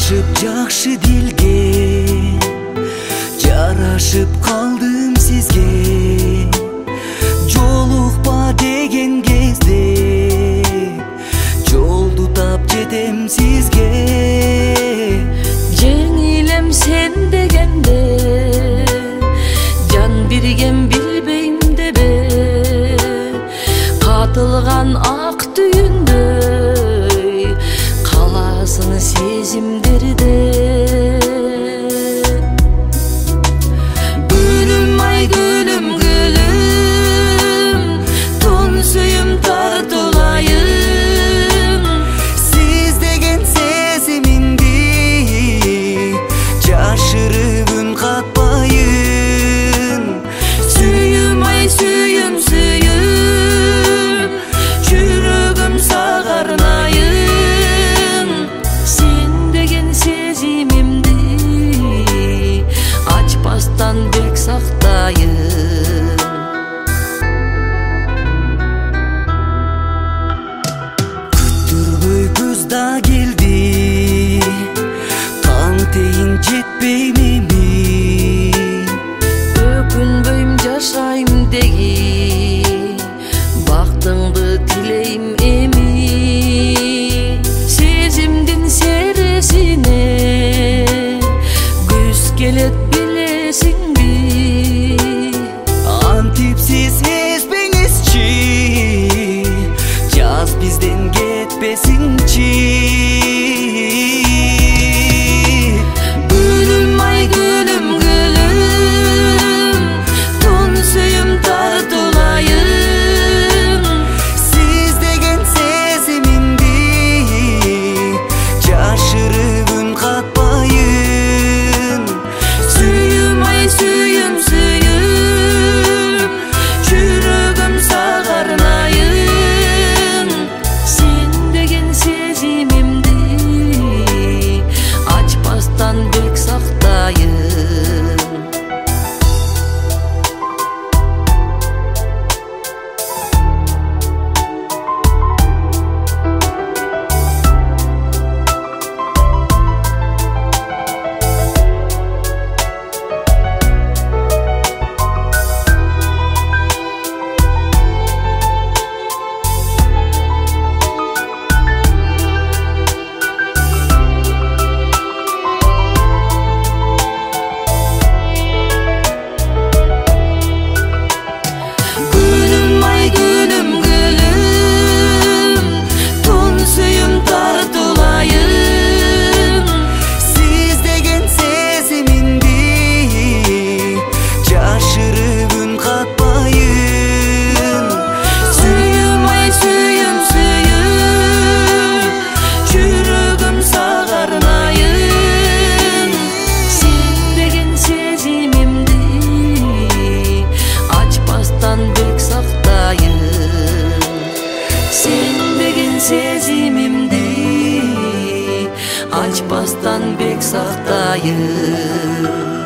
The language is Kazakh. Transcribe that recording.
Жарашып жакшы дилге, жарашып калдым сизге. Жолукпа деген кезде жолду тап жетем сизге. Жеңилем сен дегенде жан биргем билбейм дебе, катылган ак түйүндөй каласың сезимдерде. Гүлүм ай гүлүм гүлүм, тон сүйүм тартылайын. Сиз деген сезимимди жашырып үн катпайын. Сүйүм ай сүйүм сүйүм, жүрөгүм сага арнайын. Сен деген сезимимди ачпастан бек сактайын. Күттүрбөй күз да келди, кантейин жетпейм эми. Өкүнбөйм жашайм деген, бактыңды тилейм эми. Сезимдин сересине күз келет билесиңби? Антип сиз сезбеңизчи, жаз бизден кетпесинчи. Гүлүм ай гүлүм гүлүм, тон сүйүм тартылайын. Сиз деген сезимимди жашырып үн катпайын. Сүйүм ай сүйүм сүйүм, жүрөгүм сага арнайын. Сен деген сезимимди ачпастан бек сактайын. Gülüm ay gülüm gülüm, ton suyum tartılayın. Siz degen сезимимди жашырып үн катпайын. Suyum ay suyum suyum, жүрөгүм сага арнайын. Сен деген сезимимди ачпастан бек сактайын. Сен деген сезимимди ачпастан бек сактайын.